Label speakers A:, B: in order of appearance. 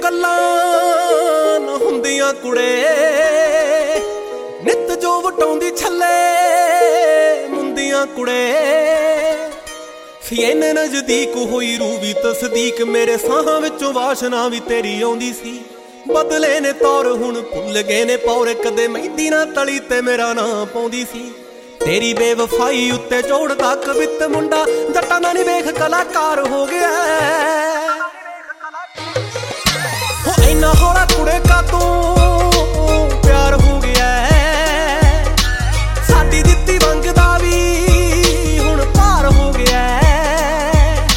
A: ਗੱਲਾਂ ਨਾ ਹੁੰਦੀਆਂ ਕੁੜੇ ਨਿੱਤ ਜੋ ਵਟਾਉਂਦੀ ਛੱਲੇ ਮੁੰਦੀਆਂ ਕੁੜੇ ਫੇਨ ਨਜ਼ਦੀਕ ਹੋਈ ਰੂ ਵੀ ਤਸਦੀਕ ਮੇਰੇ ਸਾਹਾਂ ਵਿੱਚੋਂ ਵਾਸ਼ਨਾ ਵੀ ਤੇਰੀ ਆਉਂਦੀ ਸੀ ਬਦਲੇ ਨੇ ਤੌਰ ਹੁਣ ਭੁੱਲ ਗਏ ਨੇ ਪੌਰ ਕਦੇ ਮਹਿੰਦੀ ਨਾ ਤਲੀ ਤੇ ਮੇਰਾ ਨਾਂ ਪਾਉਂਦੀ ਸੀ ਤੇਰੀ ਬੇਵਫਾਈ ਉੱਤੇ ਜੋੜਦਾ ਕਵਿਤ ਮੁੰਡਾ ਜੱਟਾਂ ਦਾ ਨੀ ਵੇਖ ਕਲਾਕਾਰ ਹੋ ਗਿਆ